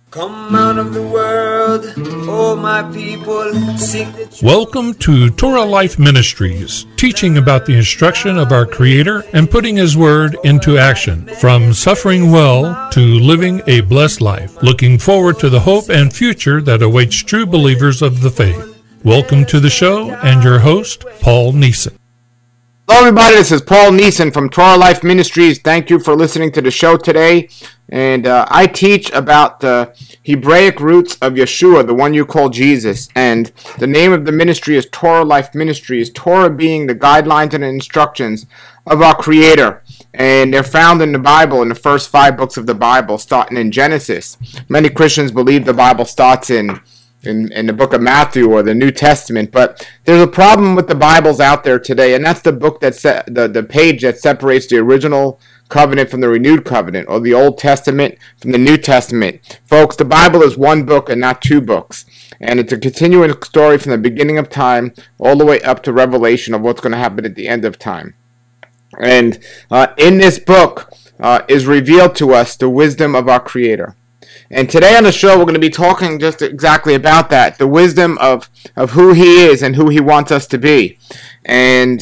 Come out of the world, oh my people, sing the truth. Welcome to Torah Life Ministries, teaching about the instruction of our Creator and putting His Word into action, from suffering well to living a blessed life, looking forward to the hope and future that awaits true believers of the faith. Welcome to the show, and your host, Paul Neeson. Hello everybody, this is Paul Neeson from Torah Life Ministries. Thank you for listening to the show today. And I teach about the Hebraic roots of Yeshua, the one you call Jesus. And the name of the ministry is Torah Life Ministries, Torah being the guidelines and instructions of our Creator. And they're found in the Bible, in the first 5 books of the Bible, starting in Genesis. Many Christians believe the Bible starts in the book of Matthew or the New Testament, but there's a problem with the Bibles out there today, and that's the book the page that separates the original covenant from the renewed covenant, or the Old Testament from the New Testament. Folks, the Bible is one book and not 2 books, and it's a continuing story from the beginning of time all the way up to Revelation of what's going to happen at the end of time. And in this book is revealed to us the wisdom of our Creator. And today on the show, we're going to be talking just exactly about that, the wisdom of who He is and who He wants us to be. And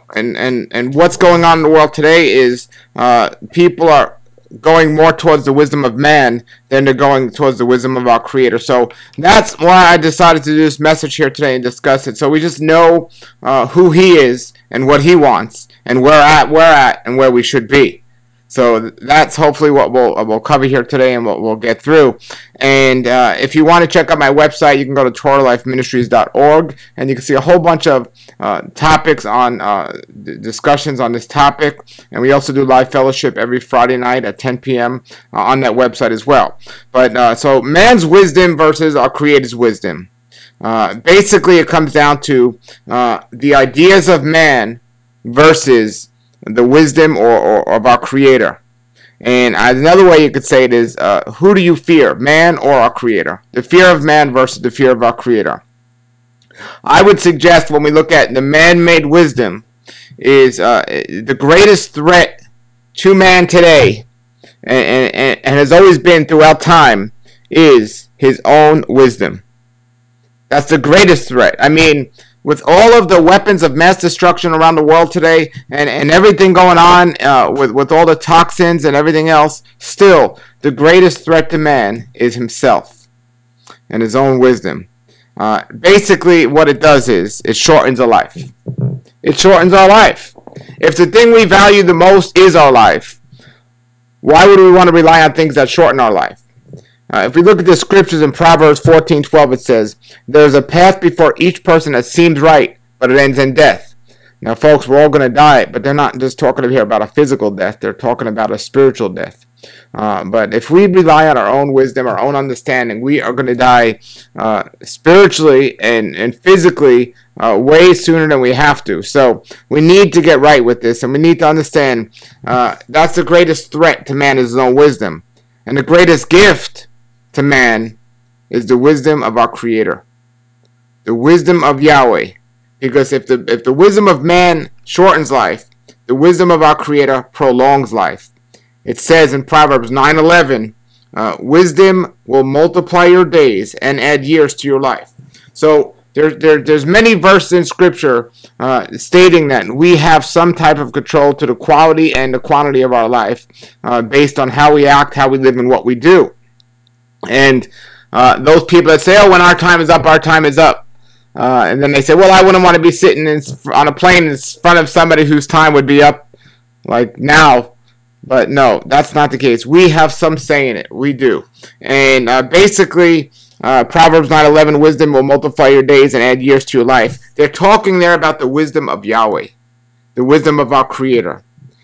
what's going on in the world today is people are going more towards the wisdom of man than they're going towards the wisdom of our Creator. So that's why I decided to do this message here today and discuss it. So we just know who He is and what He wants and where we're at and where we should be. So that's hopefully what we'll cover here today and what we'll get through. And if you want to check out my website, you can go to TorahLifeMinistries.org, and you can see a whole bunch of topics on discussions on this topic. And we also do live fellowship every Friday night at 10 p.m. On that website as well. But so man's wisdom versus our Creator's wisdom. Basically, it comes down to the ideas of man versus the wisdom or of our Creator. And another way you could say it is, who do you fear, man or our Creator? The fear of man versus the fear of our Creator. I would suggest when we look at the man-made wisdom is the greatest threat to man today, and has always been throughout time, is his own wisdom. That's the greatest threat. I mean, with all of the weapons of mass destruction around the world today and everything going on with all the toxins and everything else, still, the greatest threat to man is himself and his own wisdom. Basically, what it does is it shortens a life. It shortens our life. If the thing we value the most is our life, why would we want to rely on things that shorten our life? If we look at the scriptures in Proverbs 14:12, it says, "There's a path before each person that seems right, but it ends in death." Now, folks, we're all going to die, but they're not just talking here about a physical death. They're talking about a spiritual death. But if we rely on our own wisdom, our own understanding, we are going to die spiritually and physically way sooner than we have to. So we need to get right with this, and we need to understand that's the greatest threat to man is his own wisdom. And the greatest gift to man is the wisdom of our Creator, the wisdom of Yahweh. Because if the wisdom of man shortens life, the wisdom of our Creator prolongs life. It says in Proverbs 9:11, wisdom will multiply your days and add years to your life. So there's many verses in Scripture stating that we have some type of control to the quality and the quantity of our life based on how we act, how we live, and what we do. And those people that say, "Oh, when our time is up, our time is up," and then they say, "Well, I wouldn't want to be sitting on a plane in front of somebody whose time would be up like now." But no, that's not the case. We have some say in it. We do. And basically, Proverbs 9:11, wisdom will multiply your days and add years to your life. They're talking there about the wisdom of Yahweh, the wisdom of our Creator.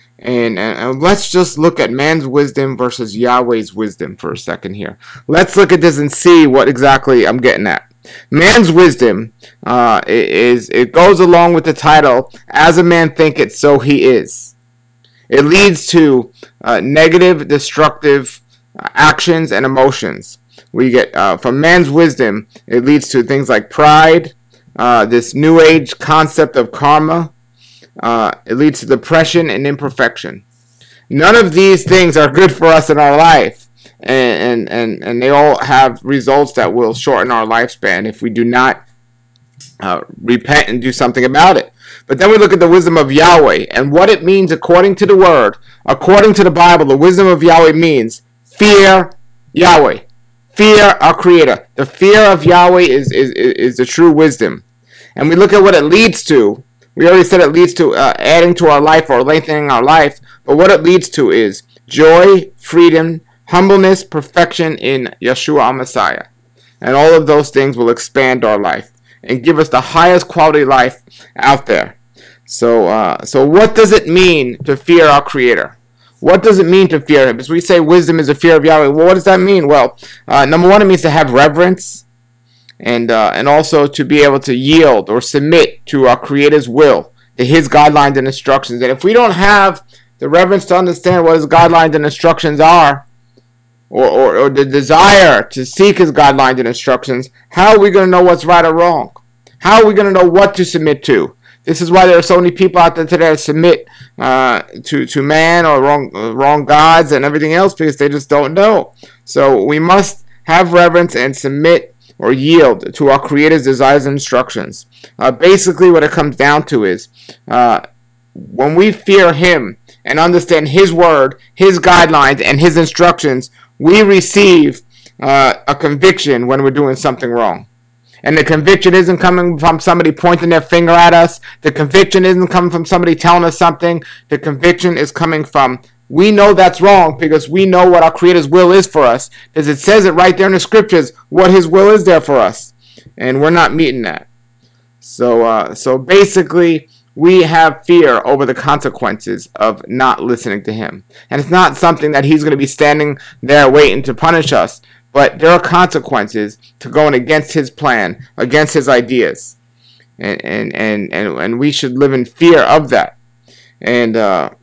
And let's just look at man's wisdom versus Yahweh's wisdom for a second here. Let's look at this and see what exactly I'm getting at. Man's wisdom it goes along with the title, "As a man thinketh, so he is." It leads to negative, destructive actions and emotions. We get from man's wisdom, it leads to things like pride, this new age concept of karma. It leads to depression and imperfection. None of these things are good for us in our life. and they all have results that will shorten our lifespan if we do not repent and do something about it. But then we look at the wisdom of Yahweh and what it means according to the Word, according to the Bible. The wisdom of Yahweh means fear Yahweh, fear our Creator. The fear of Yahweh is the true wisdom. And we look at what it leads to. We already said it leads to adding to our life or lengthening our life. But what it leads to is joy, freedom, humbleness, perfection in Yeshua our Messiah. And all of those things will expand our life and give us the highest quality life out there. So what does it mean to fear our Creator? What does it mean to fear Him? As we say wisdom is the fear of Yahweh. Well, what does that mean? Well, number one, it means to have reverence and also to be able to yield or submit to our Creator's will, to His guidelines and instructions. And if we don't have the reverence to understand what His guidelines and instructions are, or the desire to seek His guidelines and instructions, how are we going to know what's right or wrong? How are we going to know what to submit to? This is why there are so many people out there today that submit to man or wrong gods and everything else because they just don't know. So we must have reverence and submit or yield to our Creator's desires and instructions. Basically what it comes down to is when we fear Him and understand His word, His guidelines, and His instructions, we receive a conviction when we're doing something wrong. And the conviction isn't coming from somebody pointing their finger at us. The conviction isn't coming from somebody telling us something. The conviction is coming from, we know that's wrong because we know what our Creator's will is for us. Because it says it right there in the scriptures, what His will is there for us. And we're not meeting that. So basically, we have fear over the consequences of not listening to Him. And it's not something that He's going to be standing there waiting to punish us. But there are consequences to going against His plan, against His ideas. And we should live in fear of that. And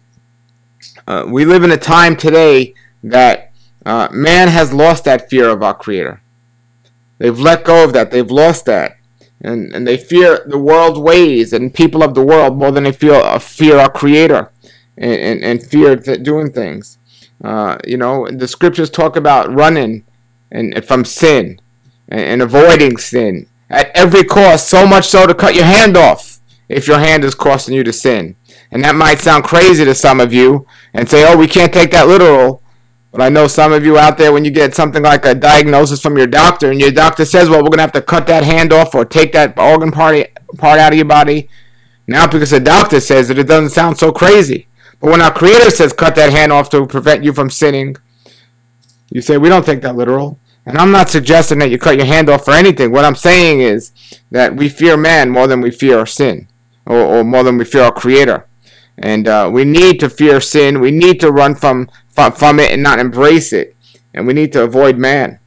we live in a time today that man has lost that fear of our Creator. They've let go of that. They've lost that. And they fear the world's ways and people of the world more than they fear our Creator and fear doing things. The scriptures talk about running and from sin and avoiding sin at every cost, so much so to cut your hand off if your hand is causing you to sin. And that might sound crazy to some of you and say, oh, we can't take that literal. But I know some of you out there, when you get something like a diagnosis from your doctor and your doctor says, well, we're going to have to cut that hand off or take that organ part out of your body. Now, because the doctor says it doesn't sound so crazy. But when our Creator says cut that hand off to prevent you from sinning, you say, we don't take that literal. And I'm not suggesting that you cut your hand off for anything. What I'm saying is that we fear man more than we fear our sin, or more than we fear our Creator. And we need to fear sin. We need to run from it and not embrace it. And we need to avoid man.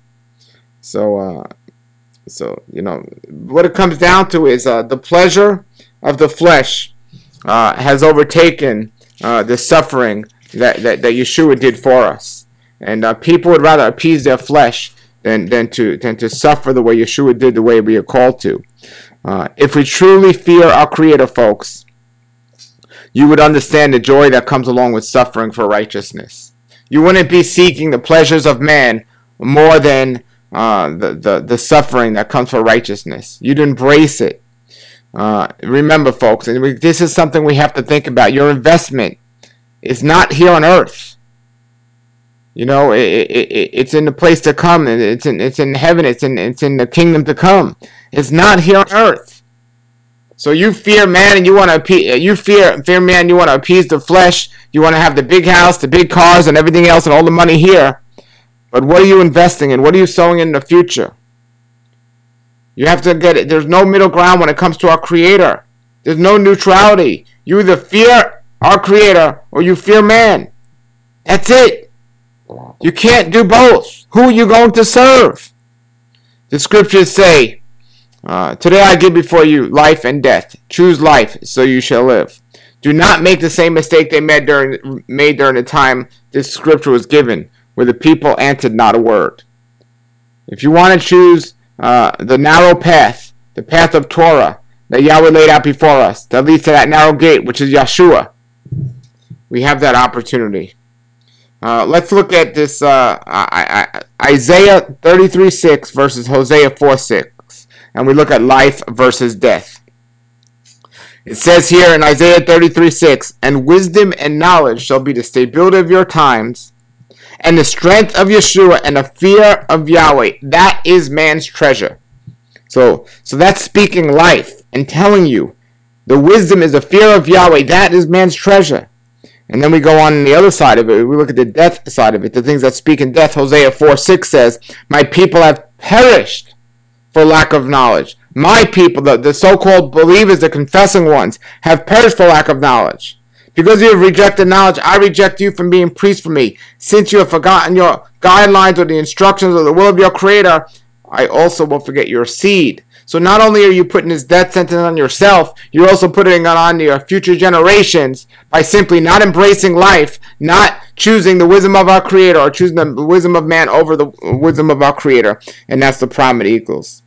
So what it comes down to is the pleasure of the flesh has overtaken the suffering that Yeshua did for us. And people would rather appease their flesh than to suffer the way Yeshua did, the way we are called to. If we truly fear our Creator, folks, you would understand the joy that comes along with suffering for righteousness. You wouldn't be seeking the pleasures of man more than the suffering that comes for righteousness. You'd embrace it. Remember, folks, and this is something we have to think about. Your investment is not here on earth. It's in the place to come, and it's in heaven. It's in the kingdom to come. It's not here on earth. So you fear man, and you want to fear man. You want to appease the flesh. You want to have the big house, the big cars, and everything else, and all the money here. But what are you investing in? What are you sowing in the future? You have to get it. There's no middle ground when it comes to our Creator. There's no neutrality. You either fear our Creator or you fear man. That's it. You can't do both. Who are you going to serve? The scriptures say, today I give before you life and death. Choose life, so you shall live. Do not make the same mistake they made during the time this scripture was given, where the people answered not a word. If you want to choose the narrow path, the path of Torah that Yahweh laid out before us, that leads to that narrow gate, which is Yeshua, we have that opportunity. Let's look at this Isaiah 33:6 versus Hosea 4:6, and we look at life versus death. It says here in Isaiah 33:6, "And wisdom and knowledge shall be the stability of your times, and the strength of Yeshua and the fear of Yahweh. That is man's treasure." So that's speaking life and telling you the wisdom is the fear of Yahweh. That is man's treasure. And then we go on the other side of it. We look at the death side of it, the things that speak in death. Hosea 4:6 says, "My people have perished for lack of knowledge." My people, the so-called believers, the confessing ones, have perished for lack of knowledge. Because you have rejected knowledge, I reject you from being priest for me. Since you have forgotten your guidelines or the instructions or the will of your Creator, I also will forget your seed. So not only are you putting this death sentence on yourself, you're also putting it on your future generations by simply not embracing life, not choosing the wisdom of our Creator, or choosing the wisdom of man over the wisdom of our Creator. And that's the problem it equals.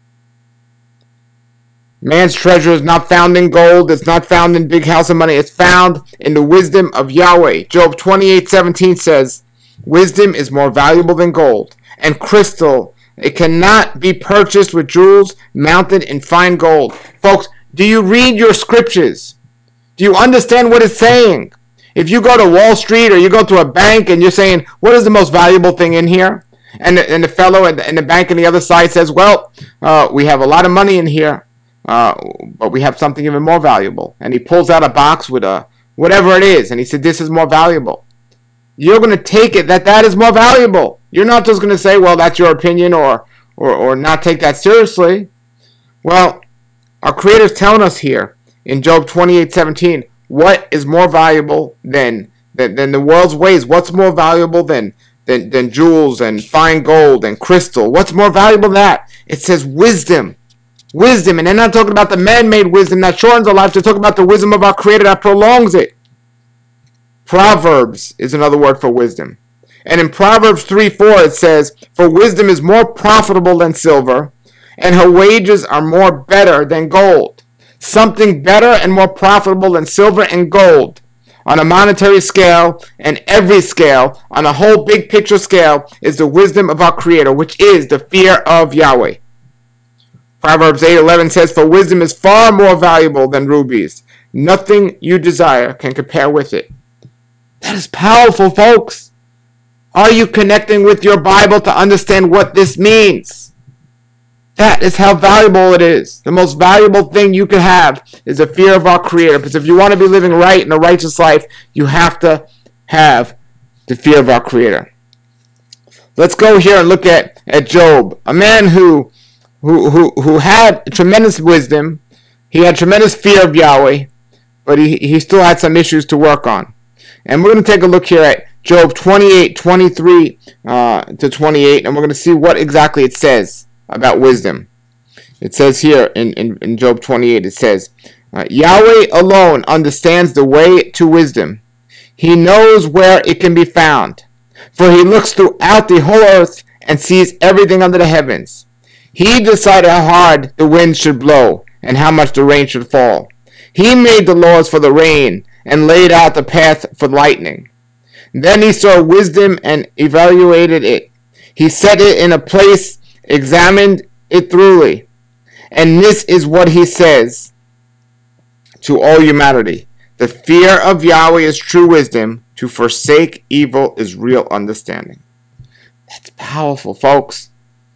Man's treasure is not found in gold. It's not found in big house of money. It's found in the wisdom of Yahweh. Job 28:17 says, "Wisdom is more valuable than gold, and crystal. It cannot be purchased with jewels mounted in fine gold." Folks, do you read your scriptures? Do you understand what it's saying? If you go to Wall Street or you go to a bank and you're saying, "What is the most valuable thing in here?" And the fellow in the bank on the other side says, "Well, we have a lot of money in here, but we have something even more valuable." And he pulls out a box with whatever it is, and he said, "This is more valuable." You're going to take it that is more valuable. You're not just going to say, "Well, that's your opinion," or not take that seriously. Well, our Creator's telling us here in Job 28:17, what is more valuable than the world's ways? What's more valuable than jewels and fine gold and crystal? What's more valuable than that? It says wisdom. Wisdom, and they're not talking about the man-made wisdom that shortens our life. They're talking about the wisdom of our Creator that prolongs it. Proverbs is another word for wisdom. And in Proverbs 3:4 it says, "For wisdom is more profitable than silver, and her wages are more better than gold." Something better and more profitable than silver and gold on a monetary scale and every scale, on a whole big picture scale, is the wisdom of our Creator, which is the fear of Yahweh. Proverbs 8:11 says, "For wisdom is far more valuable than rubies. Nothing you desire can compare with it." That is powerful, folks. Are you connecting with your Bible to understand what this means? That is how valuable it is. The most valuable thing you can have is the fear of our Creator. Because if you want to be living right in a righteous life, you have to have the fear of our Creator. Let's go here and look at Job, a man who had tremendous wisdom. He had tremendous fear of Yahweh, but he still had some issues to work on. And we're going to take a look here at Job 28:23 to 28, and we're going to see what exactly it says about wisdom. It says here in Job 28, it says, "Yahweh alone understands the way to wisdom. He knows where it can be found. For he looks throughout the whole earth and sees everything under the heavens. He decided how hard the wind should blow and how much the rain should fall. He made the laws for the rain and laid out the path for lightning. Then he saw wisdom and evaluated it. He set it in a place, examined it thoroughly. And this is what he says to all humanity. The fear of Yahweh is true wisdom. To forsake evil is real understanding." That's powerful, folks.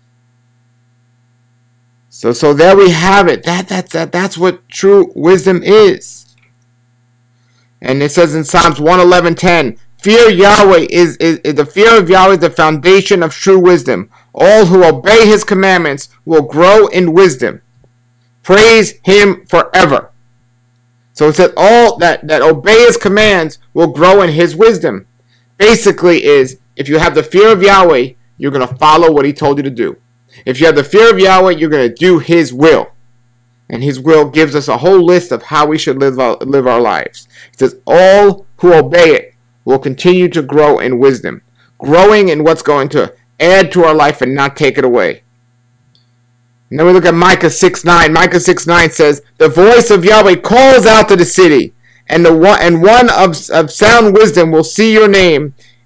So there we have it. That's what true wisdom is. And it says in Psalms 111:10, "Fear Yahweh is the fear of Yahweh is the foundation of true wisdom. All who obey his commandments will grow in wisdom. Praise him forever." So it said all that obey his commands will grow in his wisdom. Basically is, if you have the fear of Yahweh, you're going to follow what he told you to do. If you have the fear of Yahweh, you're going to do his will. And his will gives us a whole list of how we should live our lives. It says all who obey it will continue to grow in wisdom. Growing in what's going to add to our life and not take it away. And then we look at Micah 6:9. Micah 6:9 says, "The voice of Yahweh calls out to the city, and one of sound wisdom will see your name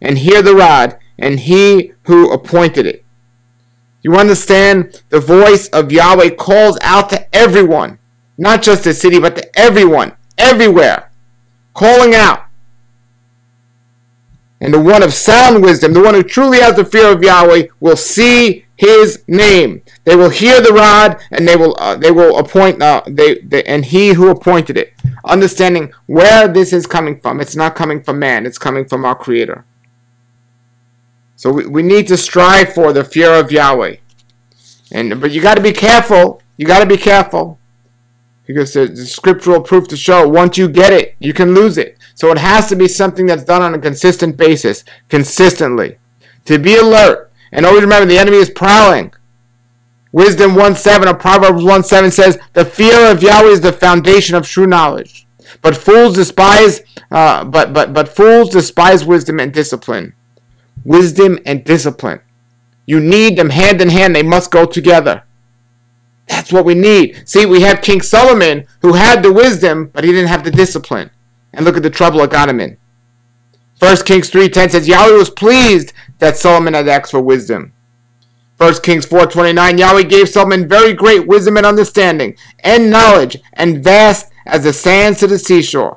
and hear the rod, and he who appointed it. You understand? The voice of Yahweh calls out to everyone, not just the city, but to everyone, everywhere, calling out. And the one of sound wisdom, the one who truly has the fear of Yahweh, will see his name. They will hear the rod, and they will appoint and he who appointed it. Understanding where this is coming from. It's not coming from man. It's coming from our Creator. So we need to strive for the fear of Yahweh. But you got to be careful. You got to be careful. Because there's scriptural proof to show once you get it, you can lose it. So it has to be something that's done on a consistent basis. Consistently. To be alert. And always remember, the enemy is prowling. Wisdom 1:7 or Proverbs 1:7 says, the fear of Yahweh is the foundation of true knowledge. But fools despise fools despise wisdom and discipline. Wisdom and discipline. You need them hand in hand. They must go together. That's what we need. See, we have King Solomon who had the wisdom, but he didn't have the discipline. And look at the trouble it got him in. 1 Kings 3:10 says, Yahweh was pleased that Solomon had asked for wisdom. 1 Kings 4:29, Yahweh gave Solomon very great wisdom and understanding, and knowledge, and vast as the sands to the seashore.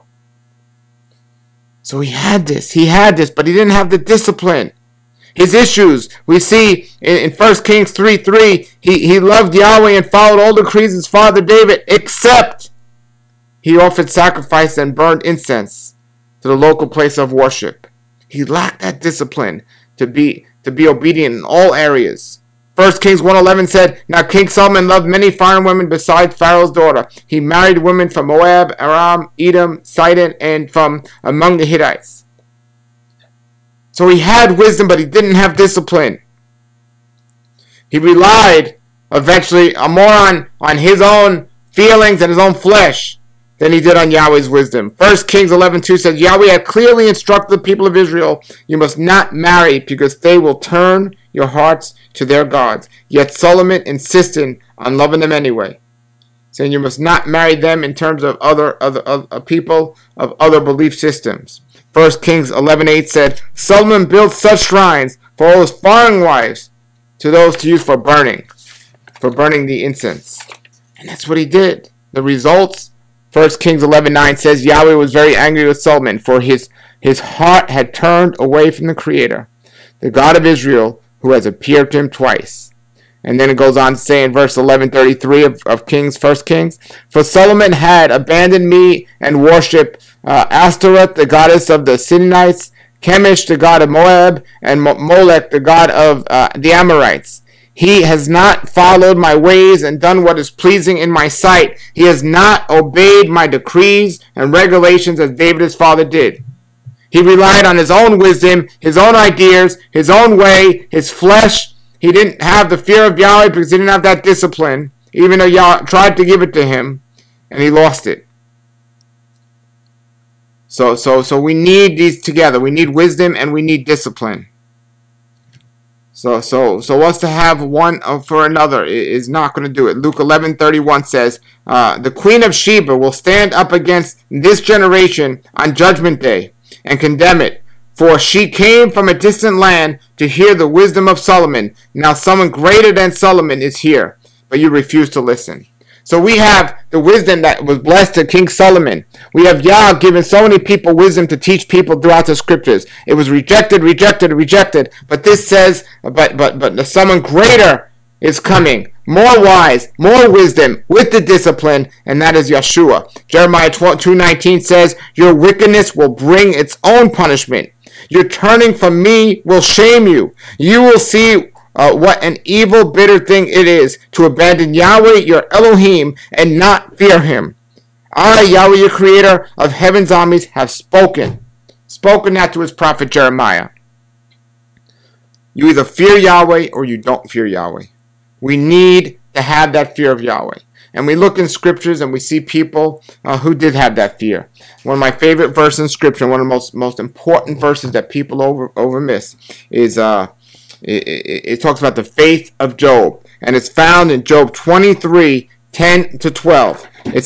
So he had this, but he didn't have the discipline. His issues, we see in 1 Kings 3:3, he loved Yahweh and followed all the decrees of his father David, except he offered sacrifice and burned incense to the local place of worship. He lacked that discipline to be obedient in all areas. 1 Kings 1:11 said, now King Solomon loved many foreign women besides Pharaoh's daughter. He married women from Moab, Aram, Edom, Sidon, and from among the Hittites. So he had wisdom, but he didn't have discipline. He relied eventually more on his own feelings and his own flesh than he did on Yahweh's wisdom. 1 Kings 11:2 says, Yahweh had clearly instructed the people of Israel, you must not marry because they will turn your hearts to their gods. Yet Solomon insisted on loving them anyway, saying you must not marry them in terms of other people of other belief systems. 1 Kings 11:8 said, Solomon built such shrines for all his foreign wives to those to use for burning the incense. And that's what he did. The results, 1 Kings 11:9 says, Yahweh was very angry with Solomon, for his heart had turned away from the Creator, the God of Israel, who has appeared to him twice. And then it goes on to say in verse 11:33 of Kings, 1 Kings, for Solomon had abandoned me and worshipped Ashtoreth, the goddess of the Sidonites, Chemosh, the god of Moab, and Molech, the god of the Amorites. He has not followed my ways and done what is pleasing in my sight. He has not obeyed my decrees and regulations as David his father did. He relied on his own wisdom, his own ideas, his own way, his flesh. He didn't have the fear of Yahweh because he didn't have that discipline, even though Yahweh tried to give it to him, and he lost it. So we need these together. We need wisdom and we need discipline. So us to have one for another is not going to do it. Luke 11:31 says, the Queen of Sheba will stand up against this generation on Judgment Day and condemn it. For she came from a distant land to hear the wisdom of Solomon. Now someone greater than Solomon is here, but you refuse to listen. So we have the wisdom that was blessed to King Solomon. We have Yah giving so many people wisdom to teach people throughout the scriptures. It was rejected. But this says, but someone greater is coming, more wise, more wisdom, with the discipline, and that is Yeshua. Jeremiah 2:19 says, your wickedness will bring its own punishment. Your turning from me will shame you. You will see what an evil, bitter thing it is to abandon Yahweh, your Elohim, and not fear him. I, Yahweh, your creator of heaven's armies, have spoken that to his prophet Jeremiah. You either fear Yahweh or you don't fear Yahweh. We need to have that fear of Yahweh. And we look in scriptures and we see people who did have that fear. One of my favorite verses in scripture, one of the most important verses that people overmiss is it talks about the faith of Job. And it's found in Job 23:10-12. It says,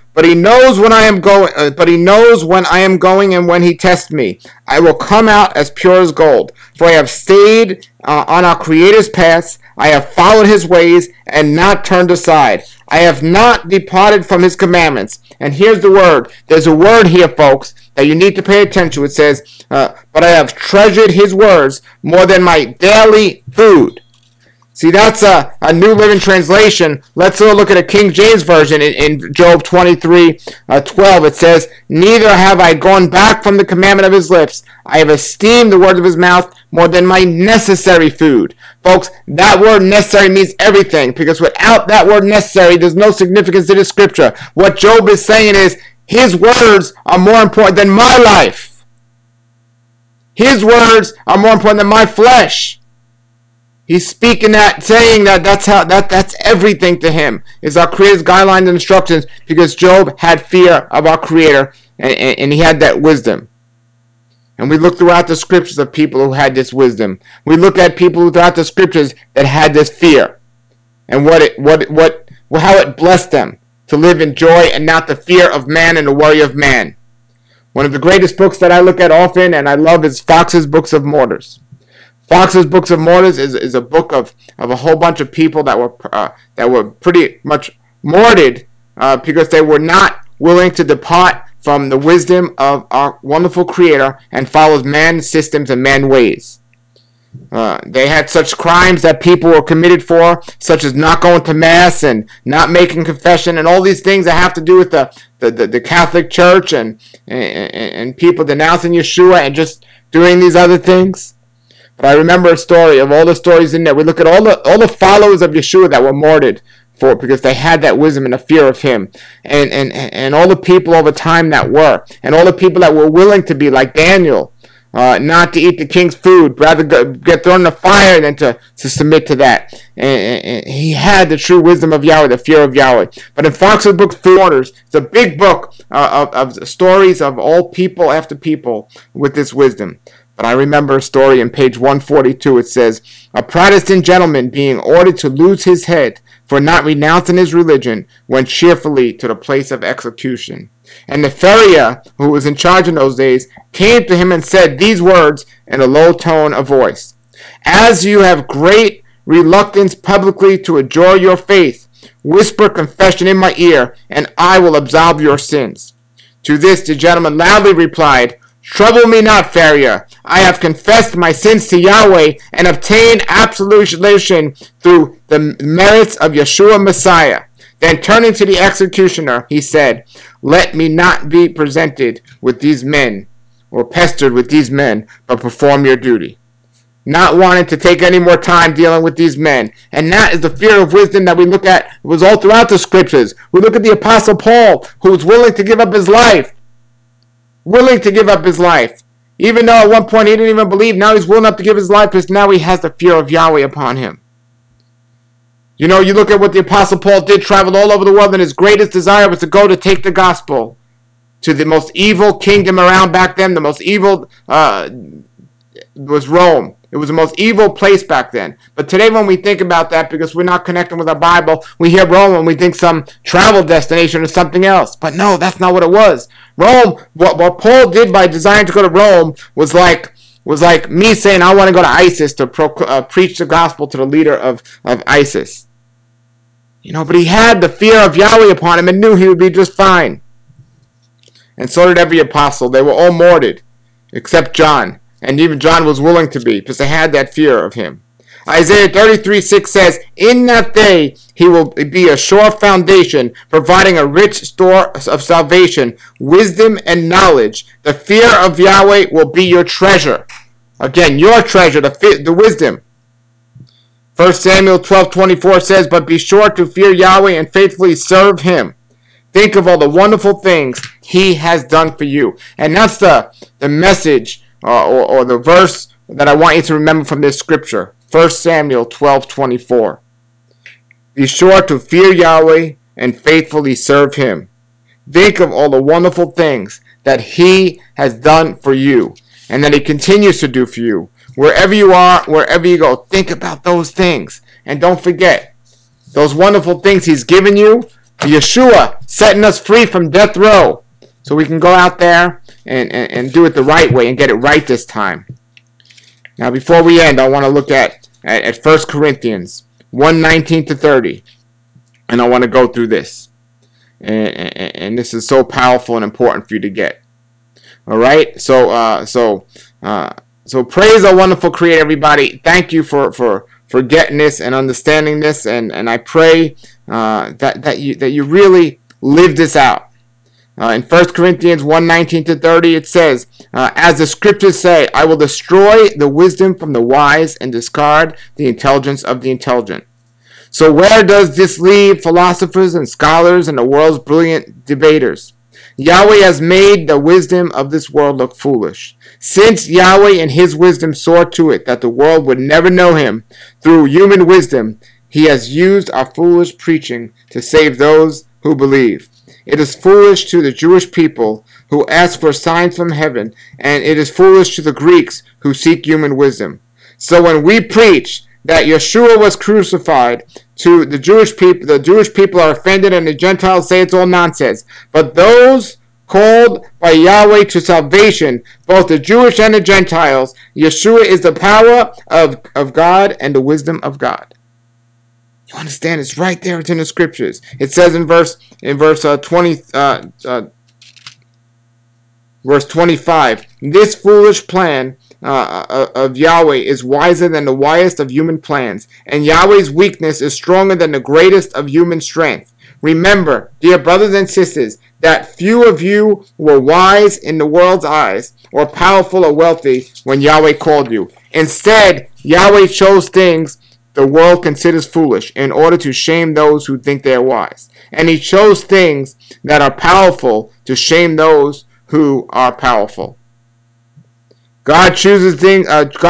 But he knows when I am going. But he knows when I am going, and when he tests me, I will come out as pure as gold. For I have stayed on our Creator's paths. I have followed his ways and not turned aside. I have not departed from his commandments. And here's the word. There's a word here, folks, that you need to pay attention to. It says, but I have treasured his words more than my daily food. See, that's a New Living Translation. Let's look at a King James Version in Job 23:12. It says, neither have I gone back from the commandment of his lips. I have esteemed the words of his mouth more than my necessary food. Folks, that word necessary means everything, because without that word necessary, there's no significance to the scripture. What Job is saying is, his words are more important than my life. His words are more important than my flesh. He's speaking that, saying that that's everything to him. Is our Creator's guidelines and instructions, because Job had fear of our Creator, and he had that wisdom. And we look throughout the scriptures of people who had this wisdom. We look at people throughout the scriptures that had this fear, and how it blessed them to live in joy and not the fear of man and the worry of man. One of the greatest books that I look at often and I love is Fox's Books of Martyrs. Fox's Books of Martyrs is a book of a whole bunch of people that were pretty much martyred because they were not willing to depart from the wisdom of our wonderful Creator and follow man's systems and man's ways. They had such crimes that people were committed for, such as not going to Mass and not making confession, and all these things that have to do with the Catholic Church and people denouncing Yeshua and just doing these other things. But I remember a story of all the stories in there. We look at all the followers of Yeshua that were martyred for because they had that wisdom and the fear of him, and all the people over time that were, and all the people that were willing to be like Daniel, not to eat the king's food, rather get thrown in the fire than to submit to that. And he had the true wisdom of Yahweh, the fear of Yahweh. But in Fox's Book of Martyrs, it's a big book of stories of all people after people with this wisdom. But I remember a story in page 142. It says, a Protestant gentleman being ordered to lose his head for not renouncing his religion went cheerfully to the place of execution. And the farrier, who was in charge in those days, came to him and said these words in a low tone of voice. As you have great reluctance publicly to adjure your faith, whisper confession in my ear, and I will absolve your sins. To this the gentleman loudly replied, trouble me not, farrier. I have confessed my sins to Yahweh and obtained absolution through the merits of Yeshua Messiah. Then turning to the executioner, he said, let me not be presented with these men, or pestered with these men, but perform your duty. Not wanting to take any more time dealing with these men. And that is the fear of wisdom that we look at. It was all throughout the scriptures. We look at the Apostle Paul, who was willing to give up his life. Willing to give up his life. Even though at one point he didn't even believe, now he's willing to give his life because now he has the fear of Yahweh upon him. You know, you look at what the Apostle Paul did, travel all over the world, and his greatest desire was to go to take the gospel to the most evil kingdom around back then. The most evil was Rome. It was the most evil place back then. But today when we think about that, because we're not connecting with our Bible, we hear Rome and we think some travel destination or something else. But no, that's not what it was. Rome, what Paul did by desiring to go to Rome was like me saying I want to go to ISIS to preach the gospel to the leader of ISIS. You know, but he had the fear of Yahweh upon him and knew he would be just fine. And so did every apostle. They were all martyred, except John. And even John was willing to be, because they had that fear of him. Isaiah 33:6 says, in that day he will be a sure foundation, providing a rich store of salvation, wisdom and knowledge. The fear of Yahweh will be your treasure. Again, your treasure, the wisdom. 1 Samuel 12:24 says, but be sure to fear Yahweh and faithfully serve him. Think of all the wonderful things he has done for you. And that's the message or the verse that I want you to remember from this scripture. 1 Samuel 12:24. Be sure to fear Yahweh and faithfully serve him. Think of all the wonderful things that he has done for you and that he continues to do for you. Wherever you are, wherever you go, think about those things. And don't forget, those wonderful things he's given you, Yeshua setting us free from death row so we can go out there and do it the right way and get it right this time. Now, before we end, I want to look at 1 Corinthians 1:19-30, and I want to go through this. And this is so powerful and important for you to get. All right? So praise our wonderful Creator, everybody. Thank you for getting this and understanding this, and I pray that you really live this out. In 1 Corinthians 1:19-30, it says, as the scriptures say, I will destroy the wisdom from the wise and discard the intelligence of the intelligent. So where does this leave philosophers and scholars and the world's brilliant debaters? Yahweh has made the wisdom of this world look foolish. Since Yahweh in his wisdom saw to it that the world would never know him through human wisdom, he has used our foolish preaching to save those who believe. It is foolish to the Jewish people who ask for signs from heaven, and it is foolish to the Greeks who seek human wisdom. So when we preach that Yeshua was crucified, to the Jewish people are offended, and the Gentiles say it's all nonsense. But those called by Yahweh to salvation, both the Jewish and the Gentiles, Yeshua is the power of God and the wisdom of God. You understand? It's right there. It's in the scriptures. It says in verse 25, this foolish plan of Yahweh is wiser than the wisest of human plans, and Yahweh's weakness is stronger than the greatest of human strength. Remember, dear brothers and sisters, that few of you were wise in the world's eyes, or powerful or wealthy when Yahweh called you. Instead, Yahweh chose things the world considers foolish in order to shame those who think they are wise. And he chose things that are powerful to shame those who are powerful. God chose things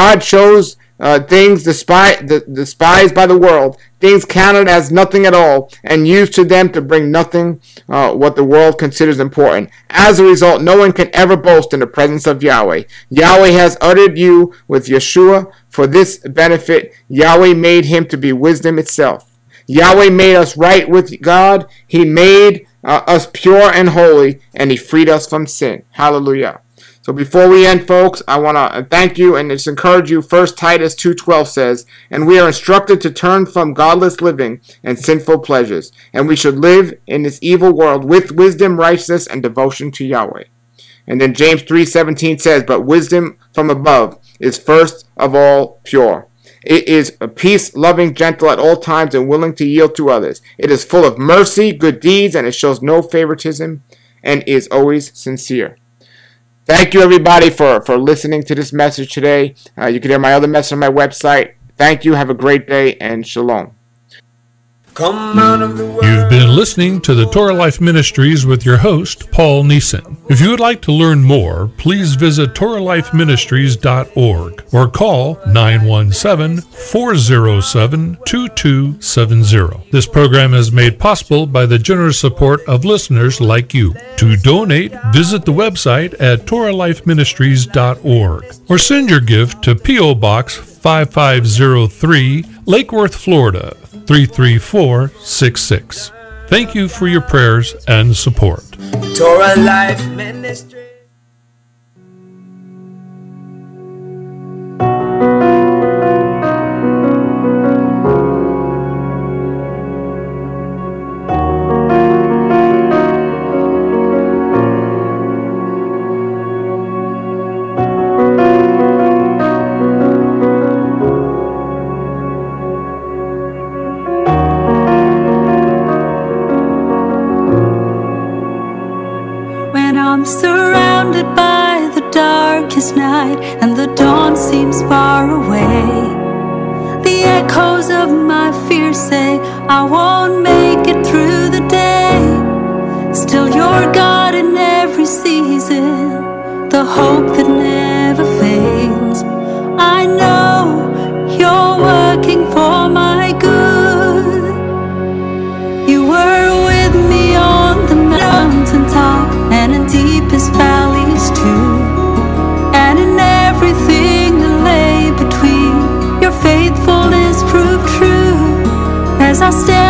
despised by the world, things counted as nothing at all, and used to them to bring nothing what the world considers important. As a result, no one can ever boast in the presence of Yahweh. Yahweh has uttered you with Yeshua for this benefit. Yahweh made him to be wisdom itself. Yahweh made us right with God. He made us pure and holy, and he freed us from sin. Hallelujah. So before we end, folks, I want to thank you and just encourage you. 1 Titus 2:12 says, and we are instructed to turn from godless living and sinful pleasures, and we should live in this evil world with wisdom, righteousness, and devotion to Yahweh. And then James 3:17 says, but wisdom from above is first of all pure. It is a peace, loving, gentle at all times, and willing to yield to others. It is full of mercy, good deeds, and it shows no favoritism, and is always sincere. Thank you, everybody, for listening to this message today. You can hear my other message on my website. Thank you. Have a great day, and shalom. Come out of the world. You've been listening to the Torah Life Ministries with your host, Paul Neeson. If you would like to learn more, please visit TorahLifeMinistries.org or call 917-407-2270. This program is made possible by the generous support of listeners like you. To donate, visit the website at TorahLifeMinistries.org or send your gift to P.O. Box 5503, Lake Worth, Florida 33466. Thank you for your prayers and support. Torah Life Ministry. I'm surrounded by the darkest night, and the dawn seems far away. The echoes of my fears say I won't make it through the day. Still you're God in every season, the hope that never fades. I know you're working for my good. You were with me on the mountaintop and in deepest valleys too, and in everything that lay between, your faithfulness proved true. As I stand